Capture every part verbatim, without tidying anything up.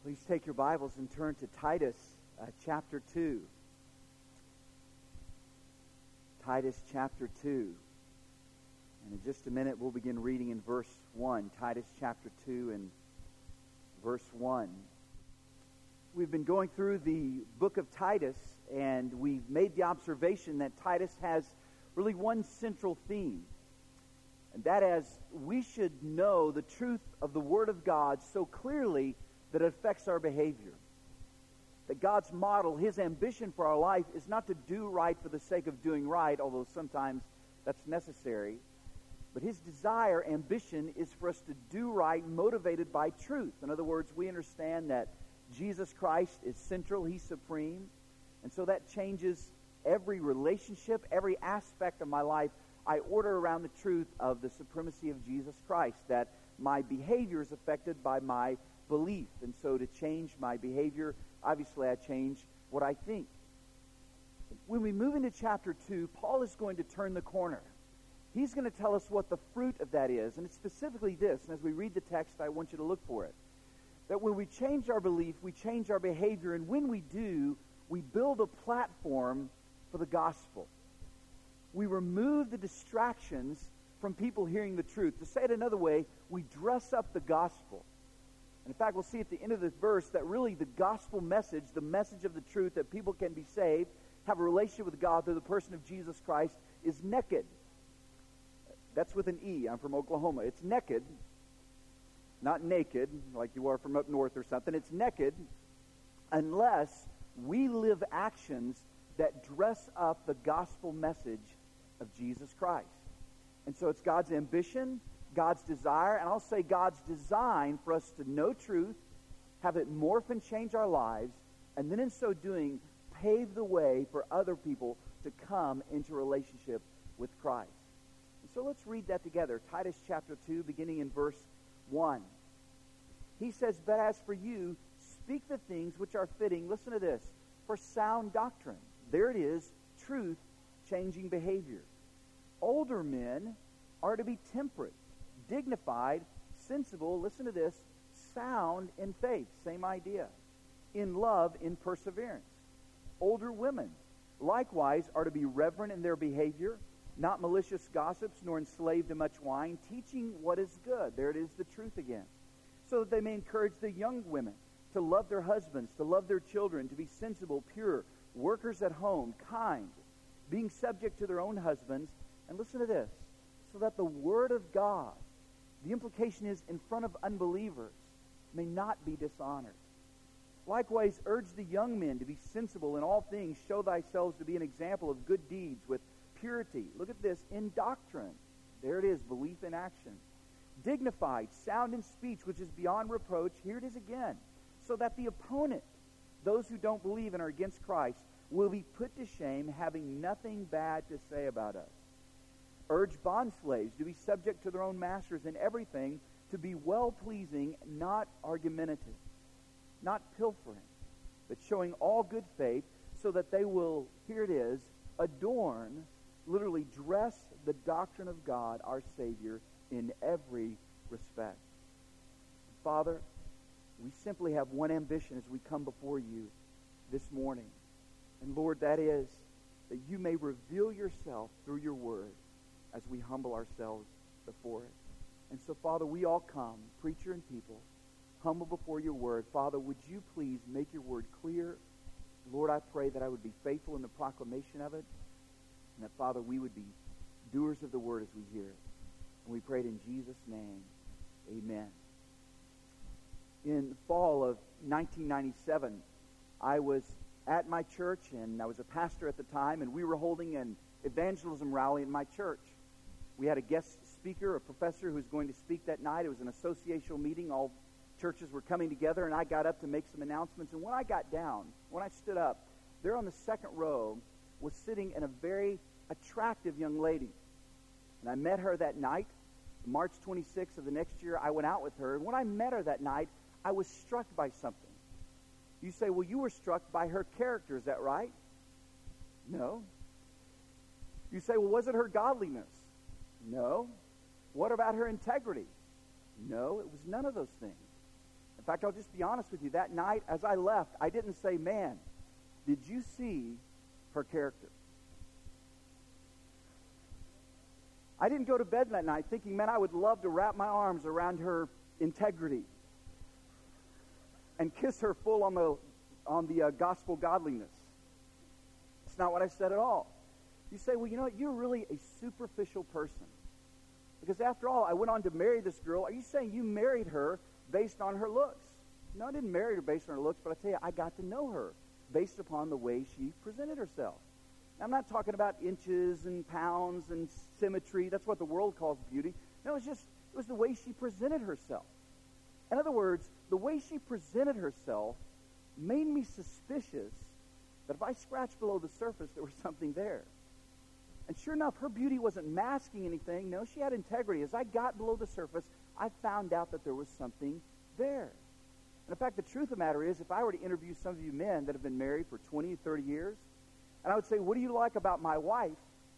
Please take your Bibles and turn to Titus uh, chapter two. Titus chapter two. And in just a minute, we'll begin reading in verse one. Titus chapter two and verse one. We've been going through the book of Titus, and we've made the observation that Titus has really one central theme. And that is, we should know the truth of the Word of God so clearly that it affects our behavior. That God's model, His ambition for our life is not to do right for the sake of doing right, although sometimes that's necessary. But His desire, ambition, is for us to do right motivated by truth. In other words, we understand that Jesus Christ is central, He's supreme. And so that changes every relationship, every aspect of my life. I order around the truth of the supremacy of Jesus Christ, that my behavior is affected by my belief. And so to change my behavior, obviously I change what I think. When we move into chapter two, Paul is going to turn the corner. He's going to tell us what the fruit of that is. And it's specifically this. And as we read the text, I want you to look for it. That when we change our belief, we change our behavior. And when we do, we build a platform for the gospel. We remove the distractions from people hearing the truth. To say it another way, we dress up the gospel. And in fact, we'll see at the end of this verse that really the gospel message, the message of the truth that people can be saved, have a relationship with God through the person of Jesus Christ, is naked. That's with an E. I'm from Oklahoma. It's naked, not naked, like you are from up north or something. It's naked unless we live actions that dress up the gospel message of Jesus Christ. And so it's God's ambition, God's desire, and I'll say God's design for us to know truth, have it morph and change our lives, and then in so doing, pave the way for other people to come into relationship with Christ. And so let's read that together. Titus chapter two, beginning in verse one. He says, "But as for you, speak the things which are fitting," listen to this, "for sound doctrine." There it is, truth changing behavior. Older men are to be temperate, dignified, sensible, listen to this, sound in faith, same idea, in love, in perseverance. Older women, likewise, are to be reverent in their behavior, not malicious gossips, nor enslaved to much wine, teaching what is good. There it is, the truth again. So that they may encourage the young women to love their husbands, to love their children, to be sensible, pure, workers at home, kind, being subject to their own husbands. And listen to this, so that the word of God, the implication is in front of unbelievers, may not be dishonored. Likewise, urge the young men to be sensible in all things. Show thyself to be an example of good deeds with purity. Look at this, in doctrine. There it is, belief in action. Dignified, sound in speech, which is beyond reproach. Here it is again. So that the opponent, those who don't believe and are against Christ, will be put to shame, having nothing bad to say about us. Urge bondslaves to be subject to their own masters in everything, to be well-pleasing, not argumentative, not pilfering, but showing all good faith, so that they will, here it is, adorn, literally dress the doctrine of God, our Savior, in every respect. Father, we simply have one ambition as we come before you this morning. And Lord, that is that you may reveal yourself through your word as we humble ourselves before it. And so, Father, we all come, preacher and people, humble before your word. Father, would you please make your word clear? Lord, I pray that I would be faithful in the proclamation of it, and that, Father, we would be doers of the word as we hear it. And we pray it in Jesus' name. Amen. In the fall of nineteen ninety-seven, I was at my church, and I was a pastor at the time, and we were holding an evangelism rally in my church. We had a guest speaker, a professor who was going to speak that night. It was an associational meeting. All churches were coming together, and I got up to make some announcements. And when I got down, when I stood up, there on the second row was sitting in a very attractive young lady. And I met her that night, March twenty-sixth of the next year. I went out with her, and when I met her that night, I was struck by something. You say, well, you were struck by her character, is that right? No. You say, well, was it her godliness? No. What about her integrity? No, it was none of those things. In In fact, I'll just be honest with you. That night, as I left, I didn't say, man, did you see her character? I didn't go to bed that night thinking, man, I would love to wrap my arms around her integrity and kiss her full on the on the uh, gospel godliness. It's not what I said at all. You say, well, you know what? You're really a superficial person. Because after all, I went on to marry this girl. Are you saying you married her based on her looks? No, I didn't marry her based on her looks, but I tell you, I got to know her based upon the way she presented herself. Now, I'm not talking about inches and pounds and symmetry. That's what the world calls beauty. No, it's just, it was the way she presented herself. In other words, the way she presented herself made me suspicious that if I scratched below the surface, there was something there. And sure enough, her beauty wasn't masking anything. No, she had integrity. As I got below the surface, I found out that there was something there. And in fact, the truth of the matter is, if I were to interview some of you men that have been married for twenty, thirty years, and I would say, what do you like about my wife?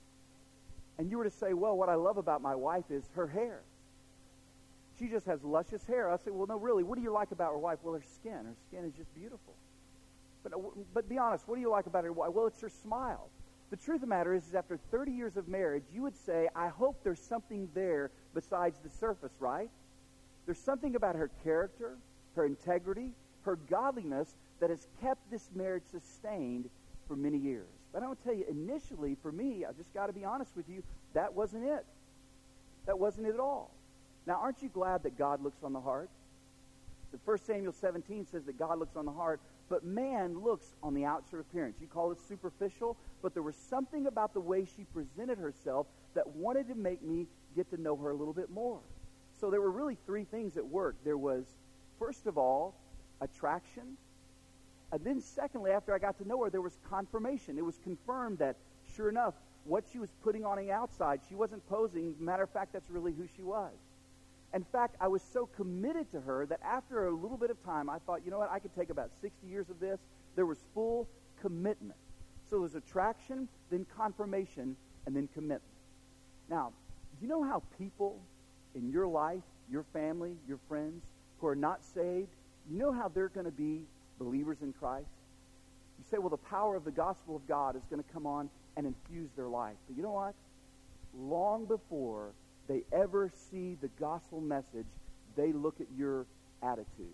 And you were to say, well, what I love about my wife is her hair. She just has luscious hair. I say, well, no, really, what do you like about her wife? Well, her skin. Her skin is just beautiful. But, but be honest, what do you like about her wife? Well, it's her smile. The truth of the matter is, is after thirty years of marriage, you would say, I hope there's something there besides the surface, right? There's something about her character, her integrity, her godliness that has kept this marriage sustained for many years. But I want to tell you, initially, for me, I just got to be honest with you, that wasn't it. That wasn't it at all. Now, aren't you glad that God looks on the heart? The First Samuel seventeen says that God looks on the heart, but man looks on the outside appearance. You call it superficial, but there was something about the way she presented herself that wanted to make me get to know her a little bit more. So there were really three things at work. There was, first of all, attraction. And then secondly, after I got to know her, there was confirmation. It was confirmed that, sure enough, what she was putting on the outside, she wasn't posing. Matter of fact, that's really who she was. In fact, I was so committed to her that after a little bit of time, I thought, you know what, I could take about sixty years of this. There was full commitment. So there was attraction, then confirmation, and then commitment. Now, do you know how people in your life, your family, your friends, who are not saved, you know how they're going to be believers in Christ? You say, well, the power of the gospel of God is going to come on and infuse their life. But you know what? Long before they ever see the gospel message, they look at your attitude,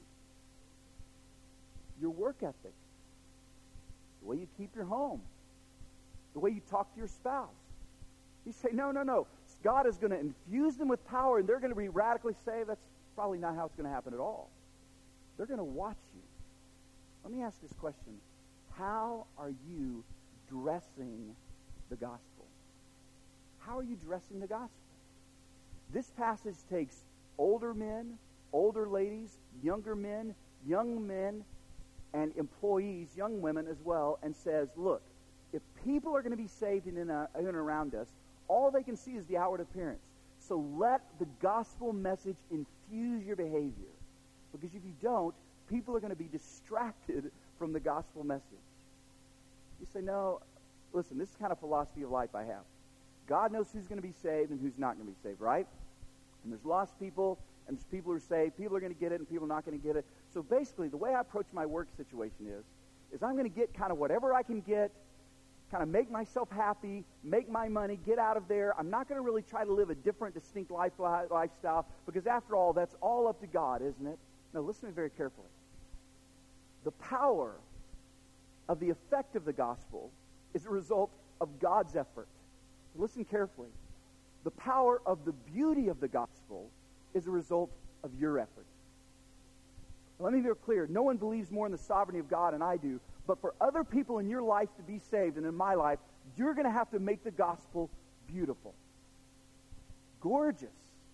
your work ethic, the way you keep your home, the way you talk to your spouse. You say, no, no, no. God is going to infuse them with power, and they're going to be radically saved. That's probably not how it's going to happen at all. They're going to watch you. Let me ask this question. How are you dressing the gospel? How are you dressing the gospel? This passage takes older men, older ladies, younger men, young men, and employees, young women as well, and says, look, if people are going to be saved in and, uh, in and around us, all they can see is the outward appearance. So let the gospel message infuse your behavior. Because if you don't, people are going to be distracted from the gospel message. You say, no, listen, this is the kind of philosophy of life I have. God knows who's going to be saved and who's not going to be saved, right? And there's lost people, and there's people who are saved. People are going to get it, and people are not going to get it. So basically, the way I approach my work situation is, is I'm going to get kind of whatever I can get, kind of make myself happy, make my money, get out of there. I'm not going to really try to live a different, distinct life, lifestyle, because after all, that's all up to God, isn't it? Now, listen to me very carefully. The power of the effect of the gospel is a result of God's effort. Listen carefully. The power of the beauty of the gospel is a result of your effort. Now, let me be clear. No one believes more in the sovereignty of God than I do, but for other people in your life to be saved, and in my life, you're going to have to make the gospel beautiful, gorgeous,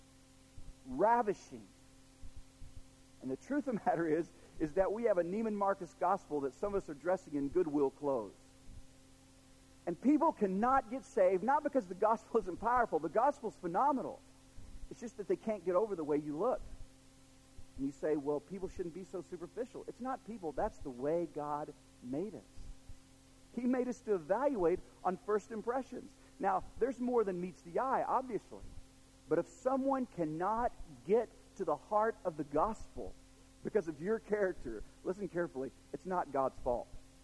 ravishing. And the truth of the matter is, is that we have a Neiman Marcus gospel that some of us are dressing in Goodwill clothes. And people cannot get saved, not because the gospel isn't powerful. The gospel's phenomenal. It's just that they can't get over the way you look. And you say, well, people shouldn't be so superficial. It's not people. That's the way God made us. He made us to evaluate on first impressions. Now, there's more than meets the eye, obviously. But if someone cannot get to the heart of the gospel, because of your character, listen carefully, it's not God's fault.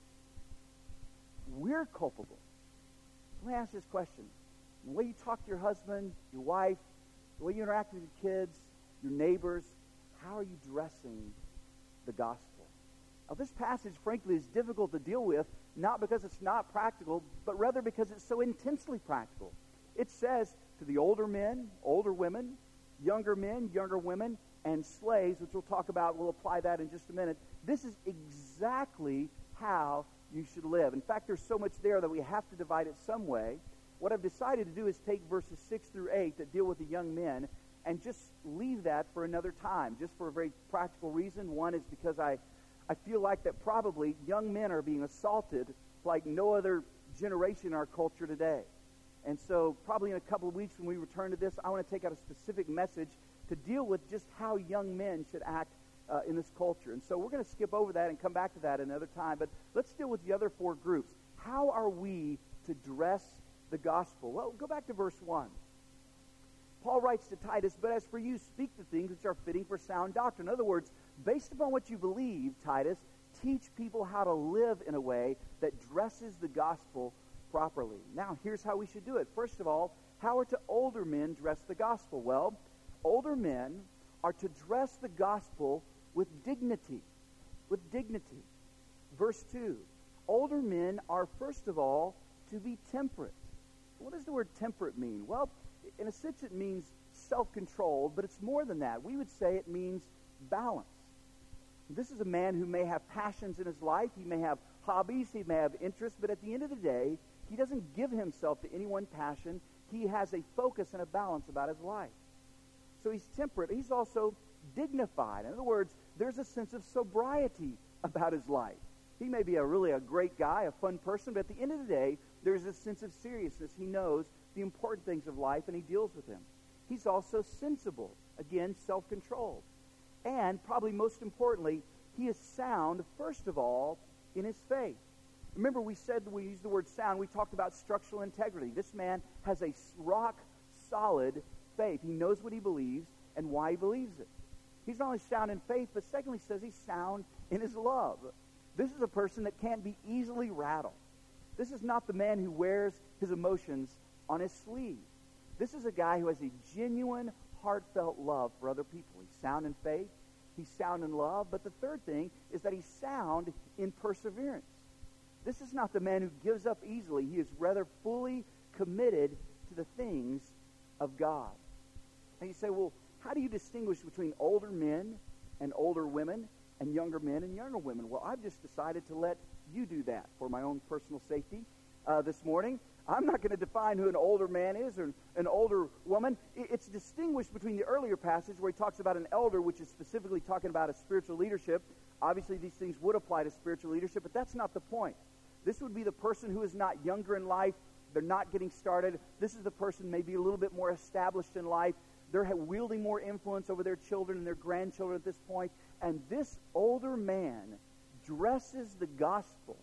We're culpable. Let me ask this question. The way you talk to your husband, your wife, the way you interact with your kids, your neighbors, how are you dressing the gospel? Now, this passage, frankly, is difficult to deal with, not because it's not practical, but rather because it's so intensely practical. It says to the older men, older women, younger men, younger women, and slaves, which we'll talk about, we'll apply that in just a minute. This is exactly how you should live. In fact, there's so much there that we have to divide it some way. What I've decided to do is take verses six through eight that deal with the young men and just leave that for another time, just for a very practical reason. One is because I, I feel like that probably young men are being assaulted like no other generation in our culture today. And so probably in a couple of weeks when we return to this, I want to take out a specific message to deal with just how young men should act uh, in this culture. And so we're going to skip over that and come back to that another time. But let's deal with the other four groups. How are we to dress the gospel? Well, go back to verse one. Paul writes to Titus, but as for you, speak the things which are fitting for sound doctrine. In other words, based upon what you believe, Titus, teach people how to live in a way that dresses the gospel properly. Now, here's how we should do it. First of all, how are to older men dress the gospel? Well, older men are to dress the gospel with dignity. With dignity. Verse two, older men are, first of all, to be temperate. What does the word temperate mean? Well, in a sense it means self-controlled, but it's more than that. We would say it means balance. This is a man who may have passions in his life. He may have hobbies. He may have interests. But at the end of the day, he doesn't give himself to any one passion. He has a focus and a balance about his life. So he's temperate. He's also dignified. In other words, there's a sense of sobriety about his life. He may be a really a great guy, a fun person, but at the end of the day, there's a sense of seriousness. He knows the important things of life, and he deals with them. He's also sensible. Again, self-controlled. And probably most importantly, he is sound, first of all, in his faith. Remember, we said we used the word sound. We talked about structural integrity. This man has a rock-solid faith. He knows what he believes and why he believes it. He's not only sound in faith, but secondly says he's sound in his love. This is a person that can't be easily rattled. This is not the man who wears his emotions on his sleeve. This is a guy who has a genuine, heartfelt love for other people. He's sound in faith. He's sound in love. But the third thing is that he's sound in perseverance. This is not the man who gives up easily. He is rather fully committed to the things of God. And you say, well, how do you distinguish between older men and older women and younger men and younger women? Well, I've just decided to let you do that for my own personal safety uh, this morning. I'm not going to define who an older man is or an older woman. It's distinguished between the earlier passage where he talks about an elder, which is specifically talking about a spiritual leadership. Obviously, these things would apply to spiritual leadership, but that's not the point. This would be the person who is not younger in life. They're not getting started. This is the person maybe a little bit more established in life. They're wielding more influence over their children and their grandchildren at this point. And this older man dresses the gospel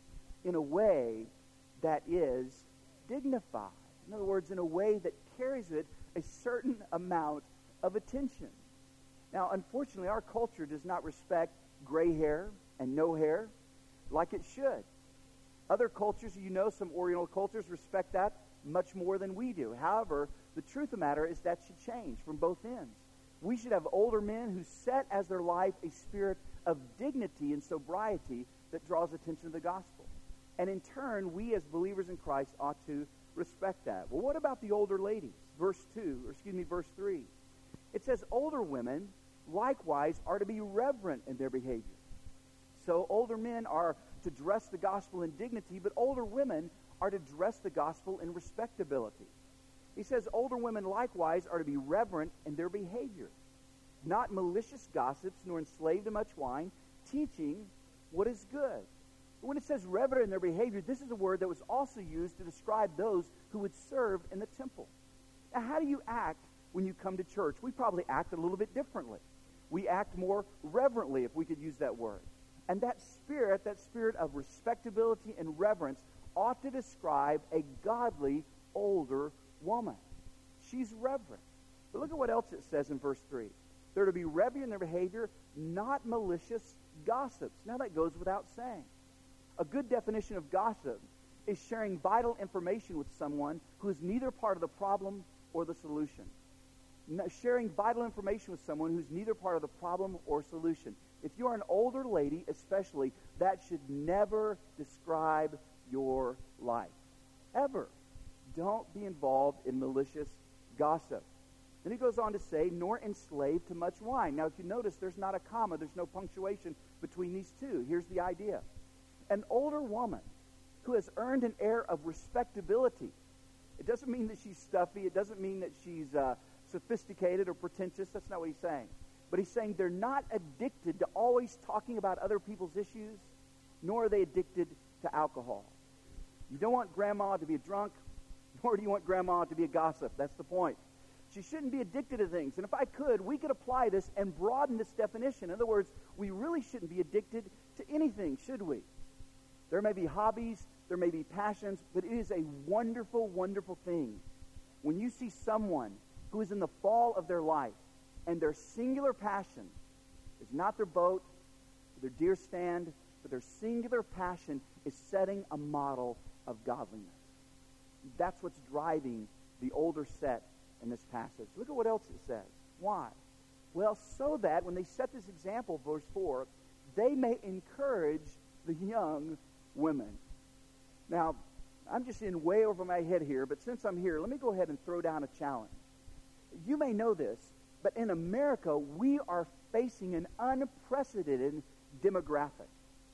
in a way that is dignified. In other words, in a way that carries it a certain amount of attention. Now, unfortunately, our culture does not respect gray hair and no hair like it should. Other cultures, you know, some Oriental cultures respect that much more than we do. However, the truth of the matter is that should change from both ends. We should have older men who set as their life a spirit of dignity and sobriety that draws attention to the gospel. And in turn, we as believers in Christ ought to respect that. Well, what about the older ladies? Verse two, or excuse me, verse three. It says, older women likewise are to be reverent in their behavior. So older men are to dress the gospel in dignity, but older women are to dress the gospel in respectability. He says older women likewise are to be reverent in their behavior, not malicious gossips, nor enslaved to much wine, teaching what is good. When it says reverent in their behavior, this is a word that was also used to describe those who would serve in the temple. Now, how do you act when you come to church? We probably act a little bit differently. We act more reverently, if we could use that word. And that spirit, that spirit of respectability and reverence, ought to describe a godly older woman. She's reverent. But look at what else it says in verse three. They're to be reverent in their behavior, not malicious gossips. Now that goes without saying. A good definition of gossip is sharing vital information with someone who is neither part of the problem or the solution. No, sharing vital information with someone who's neither part of the problem or solution. If you're an older lady especially, that should never describe your life. Ever. Don't be involved in malicious gossip. Then he goes on to say, nor enslaved to much wine. Now, if you notice, there's not a comma, there's no punctuation between these two. Here's the idea. An older woman who has earned an air of respectability. It doesn't mean that she's stuffy. It doesn't mean that she's uh, sophisticated or pretentious. That's not what he's saying. But he's saying they're not addicted to always talking about other people's issues, nor are they addicted to alcohol. You don't want grandma to be a drunk, nor do you want grandma to be a gossip. That's the point. She shouldn't be addicted to things. And if I could, we could apply this and broaden this definition. In other words, we really shouldn't be addicted to anything, should we? There may be hobbies, there may be passions, but it is a wonderful, wonderful thing when you see someone who is in the fall of their life and their singular passion is not their boat, their deer stand, but their singular passion is setting a model of godliness. That's what's driving the older set in this passage. Look at what else it says. Why? Well, so that when they set this example, verse four, they may encourage the young women. Now, I'm just in way over my head here, but since I'm here, let me go ahead and throw down a challenge. You may know this, but in America, we are facing an unprecedented demographic.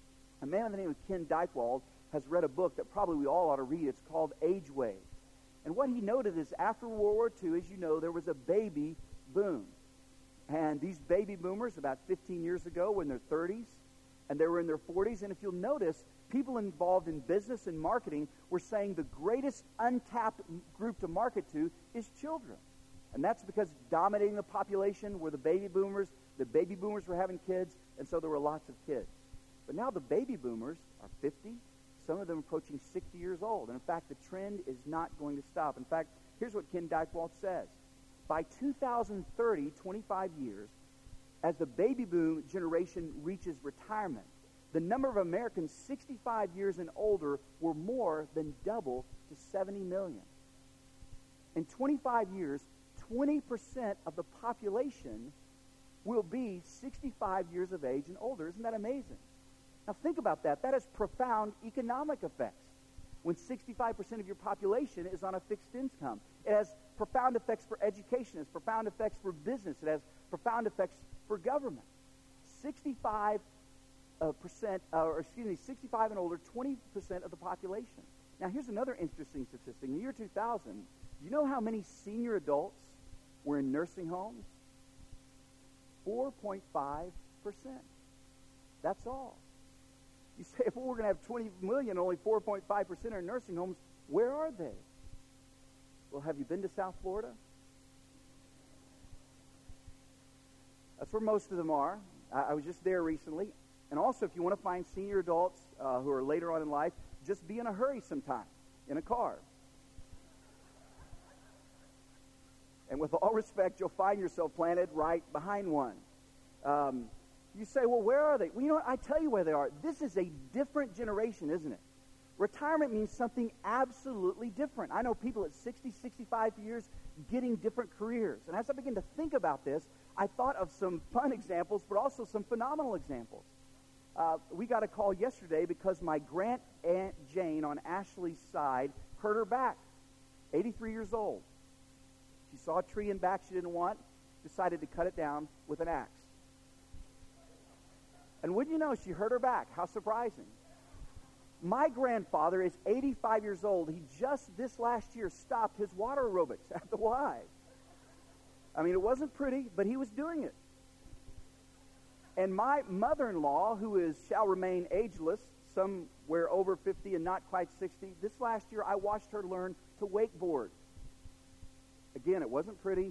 A man by the name of Ken Dykewald has read a book that probably we all ought to read. It's called Age Wave. And what he noted is after World War Two, as you know, there was a baby boom. And these baby boomers, about fifteen years ago, were in their thirties, and they were in their forties. And if you'll notice, people involved in business and marketing were saying the greatest untapped group to market to is children. And that's because dominating the population were the baby boomers. The baby boomers were having kids, and so there were lots of kids. But now the baby boomers are fifty, some of them approaching sixty years old. And in fact, the trend is not going to stop. In fact, here's what Ken Dykewald says. By two thousand thirty, twenty-five years, as the baby boom generation reaches retirement, the number of Americans sixty-five years and older will more than double to seventy million. In twenty-five years, twenty percent of the population will be sixty-five years of age and older. Isn't that amazing? Now think about that. That has profound economic effects. When sixty-five percent of your population is on a fixed income, it has profound effects for education. It has profound effects for business. It has profound effects for government. sixty-five uh, percent, uh, or excuse me, sixty-five and older, twenty percent of the population. Now here's another interesting statistic. In the year two thousand, do you know how many senior adults were in nursing homes? four point five percent. That's all. You say, if we're going to have twenty million, only four point five percent are in nursing homes, where are they? Well, have you been to South Florida? That's where most of them are. I, I was just there recently. And also, if you want to find senior adults uh, who are later on in life, just be in a hurry sometime in a car. And with all respect, you'll find yourself planted right behind one. Um, you say, well, where are they? Well, you know what? I tell you where they are. This is a different generation, isn't it? Retirement means something absolutely different. I know people at sixty, sixty-five years getting different careers. And as I begin to think about this, I thought of some fun examples, but also some phenomenal examples. Uh, we got a call yesterday because my grand Aunt Jane on Ashley's side hurt her back, eighty-three years old. She saw a tree in back she didn't want, decided to cut it down with an axe. And wouldn't you know, she hurt her back. How surprising. My grandfather is eighty-five years old. He just this last year stopped his water aerobics at the Y. I mean, it wasn't pretty, but he was doing it. And my mother-in-law, who is shall remain ageless, somewhere over fifty and not quite sixty, this last year I watched her learn to wakeboard. Again, it wasn't pretty,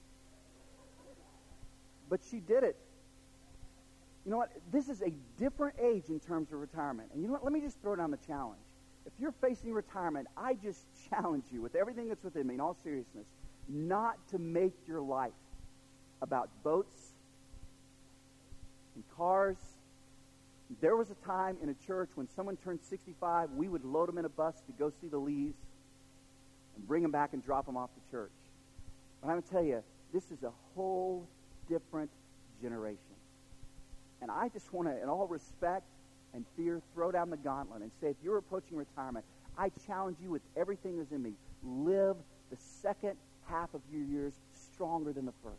but she did it. You know what? This is a different age in terms of retirement. And you know what? Let me just throw down the challenge. If you're facing retirement, I just challenge you with everything that's within me, in all seriousness, not to make your life about boats and cars. There was a time in a church when someone turned sixty-five, we would load them in a bus to go see the Lees and bring them back and drop them off to church. But I'm going to tell you, this is a whole different generation. And I just want to, in all respect and fear, throw down the gauntlet and say, if you're approaching retirement, I challenge you with everything that's in me. Live the second half of your years stronger than the first.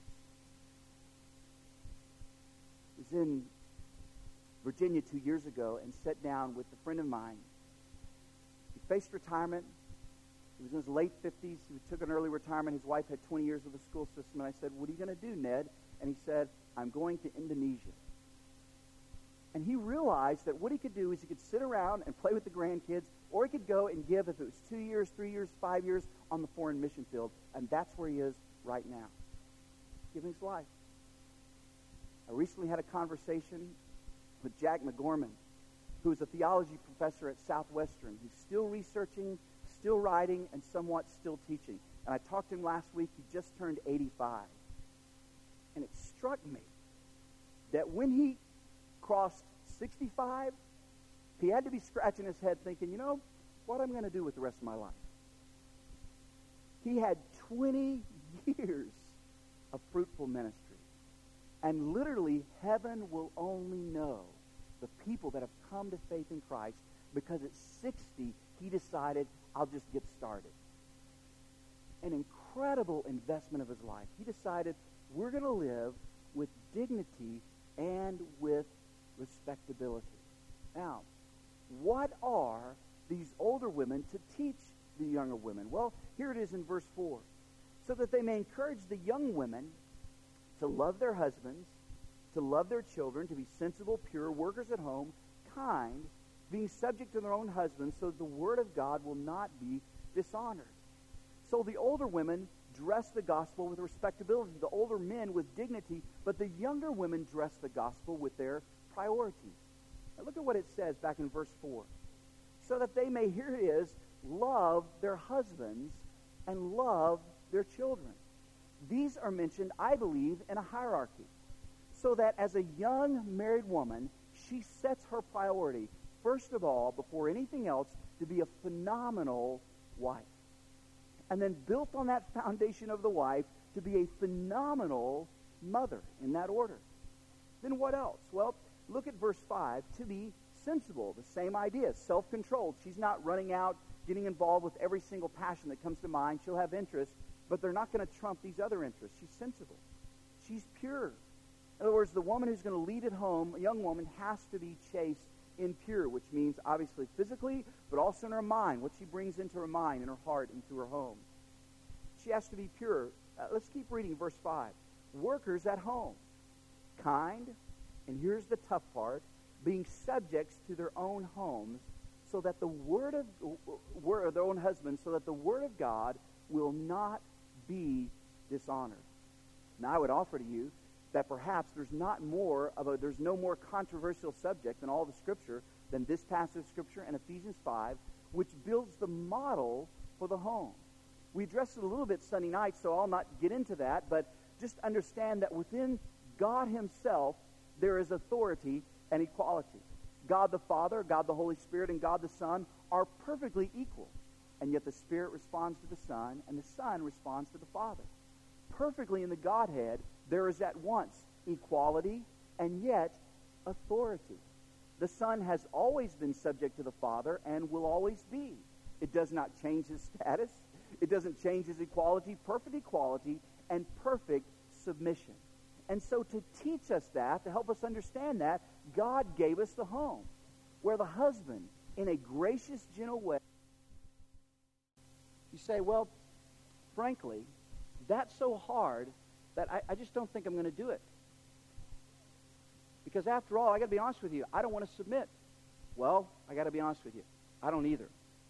I was in Virginia two years ago and sat down with a friend of mine. He faced retirement. He was in his late fifties. He took an early retirement. His wife had twenty years of the school system. And I said, what are you going to do, Ned? And he said, I'm going to Indonesia. And he realized that what he could do is he could sit around and play with the grandkids, or he could go and give, if it was two years, three years, five years, on the foreign mission field. And that's where he is right now, giving his life. I recently had a conversation with Jack McGorman, who is a theology professor at Southwestern. He's still researching, still writing, and somewhat still teaching. And I talked to him last week. He just turned eighty-five. And it struck me that when he crossed sixty-five, he had to be scratching his head thinking, you know, what I'm going to do with the rest of my life. He had twenty years of fruitful ministry. And literally, heaven will only know the people that have come to faith in Christ, because at sixty, he decided, I'll just get started. An incredible investment of his life. He decided, we're going to live with dignity and with respectability. Now, what are these older women to teach the younger women? Well, here it is in verse four. So that they may encourage the young women to love their husbands, to love their children, to be sensible, pure, workers at home, kind, being subject to their own husbands, so that the word of God will not be dishonored. So the older women dress the gospel with respectability, the older men with dignity, but the younger women dress the gospel with their priorities. Now look at what it says back in verse four. So that they may, here it is, love their husbands and love their children. These are mentioned, I believe, in a hierarchy. So that as a young married woman, she sets her priority, first of all, before anything else, to be a phenomenal wife. And then built on that foundation of the wife, to be a phenomenal mother, in that order. Then what else? Well, look at verse five, to be sensible, the same idea, self-controlled. She's not running out, getting involved with every single passion that comes to mind. She'll have interests, but they're not going to trump these other interests. She's sensible. She's pure. In other words, the woman who's going to lead at home, a young woman, has to be chaste and pure, which means obviously physically, but also in her mind, what she brings into her mind, in her heart, into her home. She has to be pure. Uh, let's keep reading verse five. Workers at home, kind, and here's the tough part, being subjects to their own homes, so that the word of word, their own husbands, so that the word of God will not be dishonored. Now, I would offer to you that perhaps there's not more of a, there's no more controversial subject in all the Scripture than this passage of Scripture in Ephesians five, which builds the model for the home. We addressed it a little bit Sunday night, so I'll not get into that, but just understand that within God himself, there is authority and equality. God the Father, God the Holy Spirit, and God the Son are perfectly equal. And yet the Spirit responds to the Son, and the Son responds to the Father. Perfectly in the Godhead, there is at once equality and yet authority. The Son has always been subject to the Father and will always be. It does not change his status. It doesn't change his equality, perfect equality, and perfect submission. And so to teach us that, to help us understand that, God gave us the home, where the husband, in a gracious, gentle way, you say, well, frankly, that's so hard that I, I just don't think I'm going to do it. Because after all, I got to be honest with you, I don't want to submit. Well, I got to be honest with you, I don't either.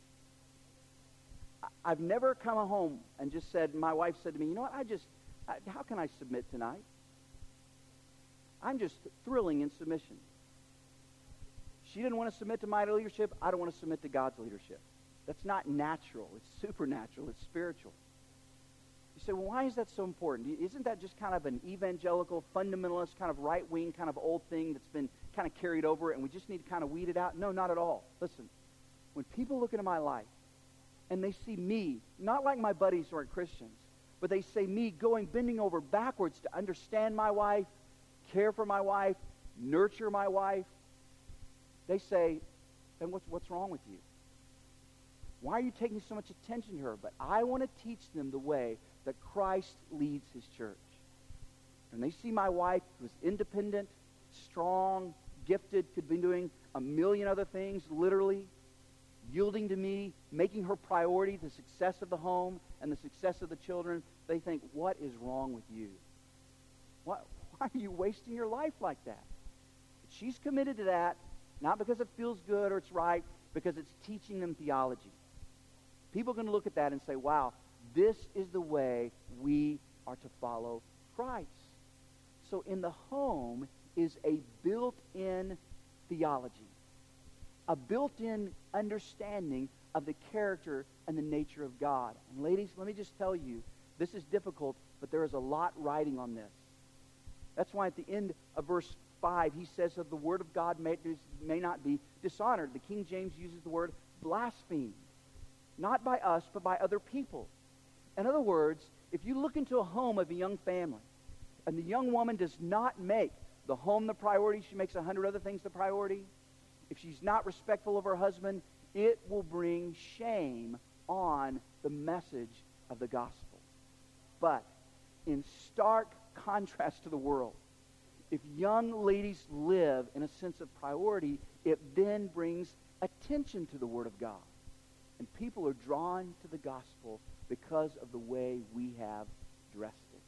I, I've never come home and just said, my wife said to me, you know what, I just, I, how can I submit tonight? I'm just thrilling in submission. She didn't want to submit to my leadership. I don't want to submit to God's leadership. That's not natural. It's supernatural. It's spiritual. You say, well, why is that so important? Isn't that just kind of an evangelical, fundamentalist, kind of right-wing, kind of old thing that's been kind of carried over and we just need to kind of weed it out? No, not at all. Listen, when people look into my life and they see me, not like my buddies who aren't Christians, but they say me going, bending over backwards to understand my wife, care for my wife, nurture my wife, they say, then what's, what's wrong with you? Why are you taking so much attention to her? But I want to teach them the way that Christ leads his church. And they see my wife who's independent, strong, gifted, could be doing a million other things, literally, yielding to me, making her priority the success of the home and the success of the children. They think, what is wrong with you? Why, why are you wasting your life like that? But she's committed to that, not because it feels good or it's right, because it's teaching them theology. People are going to look at that and say, wow, this is the way we are to follow Christ. So in the home is a built-in theology, a built-in understanding of the character and the nature of God. And ladies, let me just tell you, this is difficult, but there is a lot riding on this. That's why at the end of verse five, he says that the word of God may, may not be dishonored. The King James uses the word blasphemed. Not by us, but by other people. In other words, if you look into a home of a young family, and the young woman does not make the home the priority, she makes a hundred other things the priority, if she's not respectful of her husband, it will bring shame on the message of the gospel. But in stark contrast to the world, if young ladies live in a sense of priority, it then brings attention to the Word of God. And people are drawn to the gospel because of the way we have dressed it.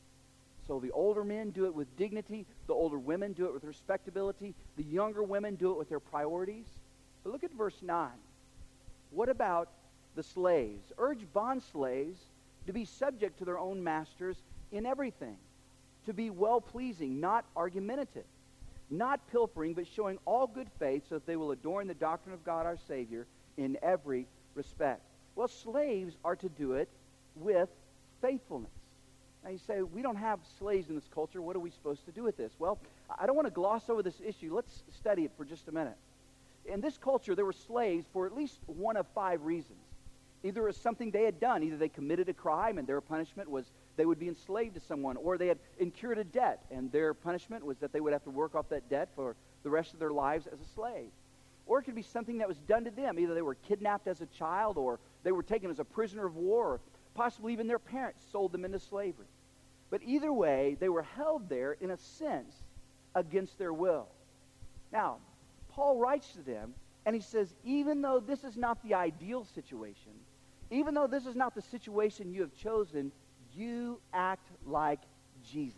So the older men do it with dignity. The older women do it with respectability. The younger women do it with their priorities. But look at verse nine. What about the slaves? Urge bond slaves to be subject to their own masters in everything, to be well-pleasing, not argumentative, not pilfering, but showing all good faith so that they will adorn the doctrine of God our Savior in every respect. Well, slaves are to do it with faithfulness. Now you say, we don't have slaves in this culture. What are we supposed to do with this? Well, I don't want to gloss over this issue. Let's study it for just a minute. In this culture, there were slaves for at least one of five reasons. Either it was something they had done. Either they committed a crime and their punishment was they would be enslaved to someone, or they had incurred a debt and their punishment was that they would have to work off that debt for the rest of their lives as a slave. Or it could be something that was done to them. Either they were kidnapped as a child, or they were taken as a prisoner of war, or possibly even their parents sold them into slavery. But either way, they were held there, in a sense, against their will. Now, Paul writes to them, and he says, even though this is not the ideal situation, even though this is not the situation you have chosen, you act like Jesus.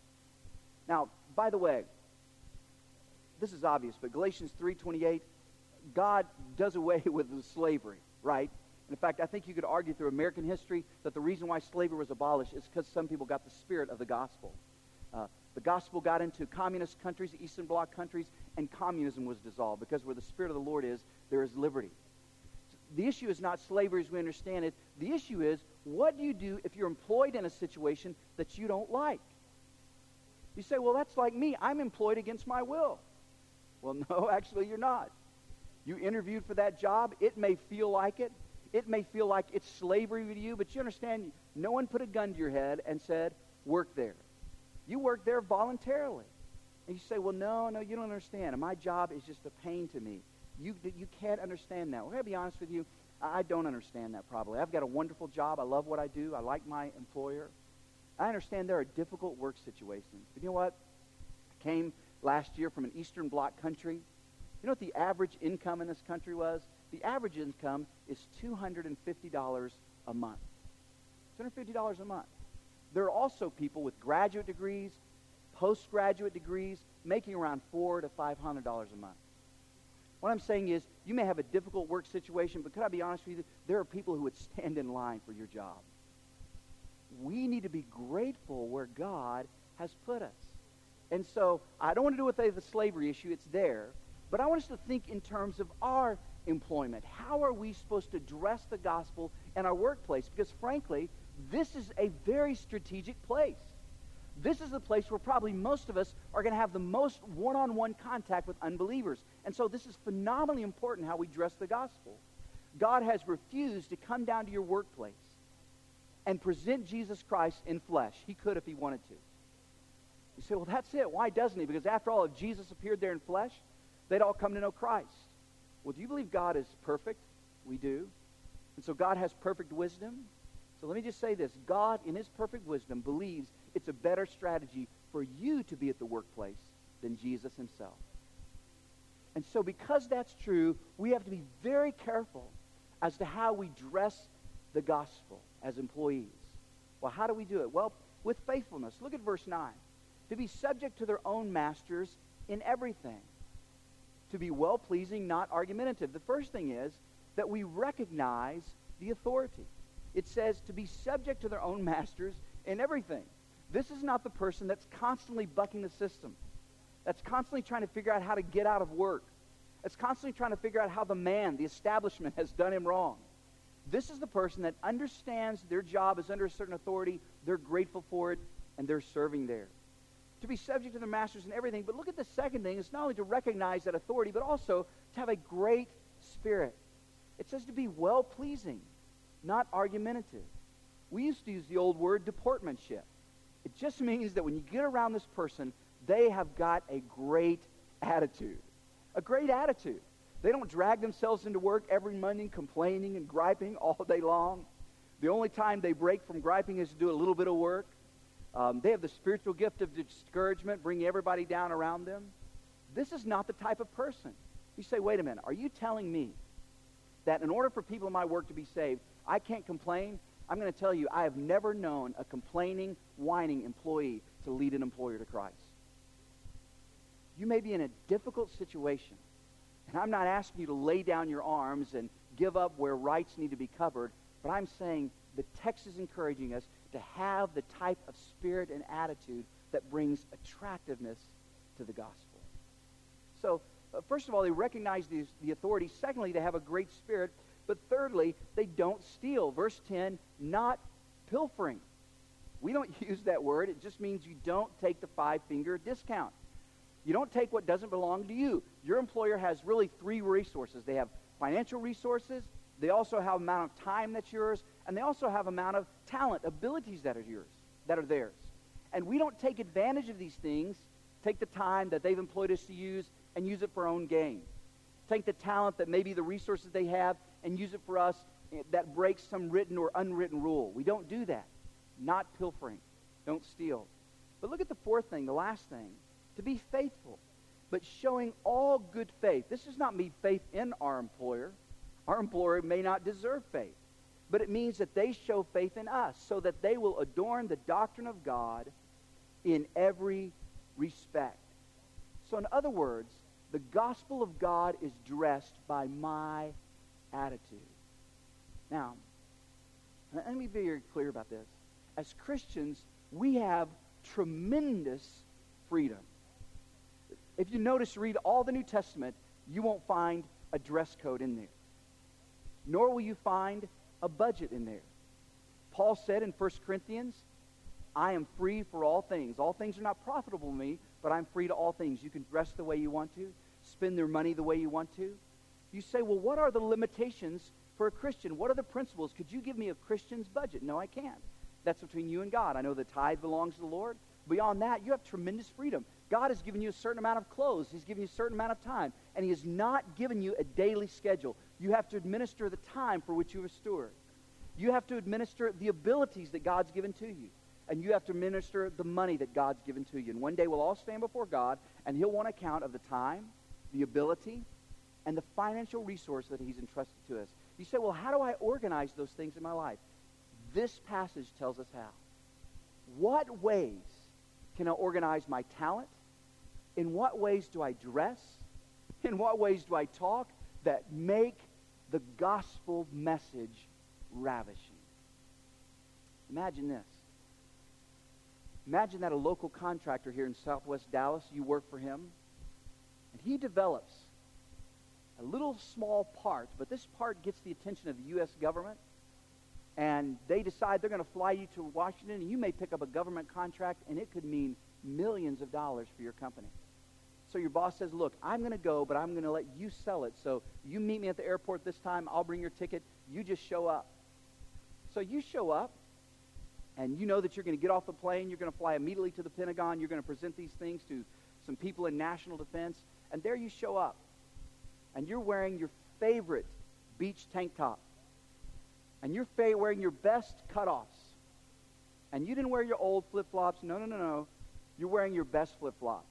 Now, by the way, this is obvious, but Galatians three twenty-eight, God does away with the slavery, right? And in fact, I think you could argue through American history that the reason why slavery was abolished is because some people got the spirit of the gospel. Uh, the gospel got into communist countries, Eastern Bloc countries, and communism was dissolved, because where the spirit of the Lord is, there is liberty. The issue is not slavery as we understand it. The issue is, what do you do if you're employed in a situation that you don't like? You say, well, that's like me. I'm employed against my will. Well, no, actually you're not. You interviewed for that job. It may feel like it. It may feel like it's slavery to you, but you understand, no one put a gun to your head and said, work there. You work there voluntarily. And you say, well, no, no, you don't understand. My job is just a pain to me. You, you can't understand that. Well, I gotta be honest with you, I don't understand that probably. I've got a wonderful job. I love what I do. I like my employer. I understand there are difficult work situations. But you know what? I came last year from an Eastern Bloc country. You know what the average income in this country was? The average income is two hundred fifty dollars a month. two hundred fifty dollars a month. There are also people with graduate degrees, postgraduate degrees, making around four hundred to five hundred dollars a month. What I'm saying is, you may have a difficult work situation, but could I be honest with you? There are people who would stand in line for your job. We need to be grateful where God has put us. And so, I don't want to do with the slavery issue, it's there, but I want us to think in terms of our employment. How are we supposed to dress the gospel in our workplace? Because frankly, This is a very strategic place. This is the place where probably most of us are going to have the most one-on-one contact with unbelievers. And so this is phenomenally important how we dress the gospel. God has refused to come down to your workplace and present Jesus Christ in flesh. He could if he wanted to. You say, well, that's it. Why doesn't he? Because after all, if Jesus appeared there in flesh, they'd all come to know Christ. Well, do you believe God is perfect? We do. And so God has perfect wisdom. So let me just say this. God, in his perfect wisdom, believes it's a better strategy for you to be at the workplace than Jesus himself. And so because that's true, we have to be very careful as to how we dress the gospel as employees. Well, how do we do it? Well, with faithfulness. Look at verse nine. To be subject to their own masters in everything. To be well-pleasing, not argumentative. The first thing is that we recognize the authority. It says to be subject to their own masters in everything. This is not the person that's constantly bucking the system, that's constantly trying to figure out how to get out of work, that's constantly trying to figure out how the man, the establishment, has done him wrong. This is the person that understands their job is under a certain authority, they're grateful for it, and they're serving there. To be subject to their masters in everything. But look at the second thing. It's not only to recognize that authority, but also to have a great spirit. It says to be well-pleasing, not argumentative. We used to use the old word deportmanship. It just means that when you get around this person, they have got a great attitude. A great attitude. They don't drag themselves into work every Monday complaining and griping all day long. The only time they break from griping is to do a little bit of work. Um, they have the spiritual gift of discouragement, bringing everybody down around them. This is not the type of person. You say, wait a minute, are you telling me that in order for people in my work to be saved, I can't complain? I'm going to tell you, I have never known a complaining, whining employee to lead an employer to Christ. You may be in a difficult situation, and I'm not asking you to lay down your arms and give up where rights need to be covered, but I'm saying the text is encouraging us to have the type of spirit and attitude that brings attractiveness to the gospel. So, uh, first of all, they recognize the, the authority. Secondly, they have a great spirit. But thirdly, they don't steal. Verse ten, not pilfering. We don't use that word. It just means you don't take the five-finger discount. You don't take what doesn't belong to you. Your employer has really three resources. They have financial resources. They also have amount of time that's yours. And they also have amount of talent, abilities that are yours, that are theirs. And we don't take advantage of these things, take the time that they've employed us to use, and use it for our own gain. Take the talent that maybe the resources they have and use it for us that breaks some written or unwritten rule. We don't do that. Not pilfering. Don't steal. But look at the fourth thing, the last thing. To be faithful, but showing all good faith. This does not mean faith in our employer. Our employer may not deserve faith. But it means that they show faith in us so that they will adorn the doctrine of God in every respect. So in other words, the gospel of God is dressed by my attitude. Now, let me be very clear about this. As Christians, we have tremendous freedom. If you notice, read all the New Testament, you won't find a dress code in there. Nor will you find a budget in there. Paul said in First Corinthians, I am free for all things. All things are not profitable to me, but I'm free to all things. You can dress the way you want to, spend their money the way you want to. You say, well, what are the limitations for a Christian? What are the principles? Could you give me a Christian's budget? No, I can't. That's between you and God. I know the tithe belongs to the Lord. Beyond that, you have tremendous freedom. God has given you a certain amount of clothes. He's given you a certain amount of time. And he has not given you a daily schedule. You have to administer the time for which you are a steward. You have to administer the abilities that God's given to you. And you have to administer the money that God's given to you. And one day we'll all stand before God, and he'll want account of the time, the ability, and the financial resource that he's entrusted to us. You say, well, how do I organize those things in my life? This passage tells us how. What ways can I organize my talent? In what ways do I dress? In what ways do I talk that make the gospel message ravishing? Imagine this. Imagine that a local contractor here in Southwest Dallas, you work for him, and he develops a little small part, but this part gets the attention of the U S government, and they decide they're going to fly you to Washington, and you may pick up a government contract, and it could mean millions of dollars for your company. So your boss says, look, I'm going to go, but I'm going to let you sell it. So you meet me at the airport this time. I'll bring your ticket. You just show up. So you show up, and you know that you're going to get off the plane. You're going to fly immediately to the Pentagon. You're going to present these things to some people in national defense. And there you show up, and you're wearing your favorite beach tank top. And you're fa- wearing your best cutoffs. And you didn't wear your old flip-flops. No, no, no, no. You're wearing your best flip-flops.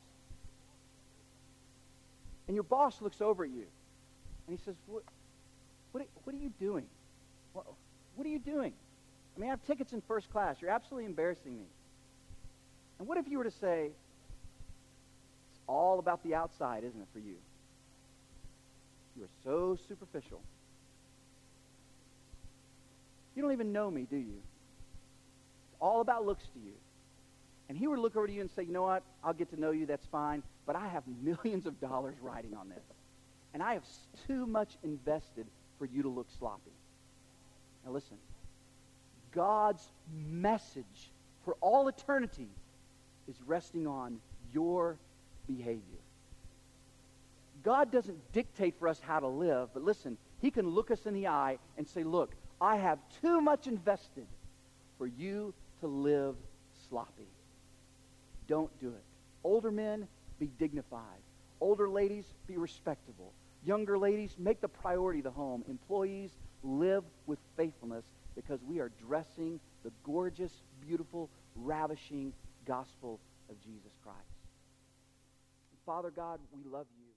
And your boss looks over at you, and he says, what, what, what are you doing? What, what are you doing? I mean, I have tickets in first class. You're absolutely embarrassing me. And what if you were to say, it's all about the outside, isn't it, for you? You are so superficial. You don't even know me, do you? It's all about looks to you. And he would look over to you and say, you know what? I'll get to know you. That's fine. But I have millions of dollars riding on this. And I have too much invested for you to look sloppy. Now listen. God's message for all eternity is resting on your behavior. God doesn't dictate for us how to live. But listen, he can look us in the eye and say, look, I have too much invested for you to live sloppy. Don't do it. Older men, be dignified. Older ladies, be respectable. Younger ladies, make the priority the home. Employees, live with faithfulness because we are dressing the gorgeous, beautiful, ravishing gospel of Jesus Christ. Father God, we love you.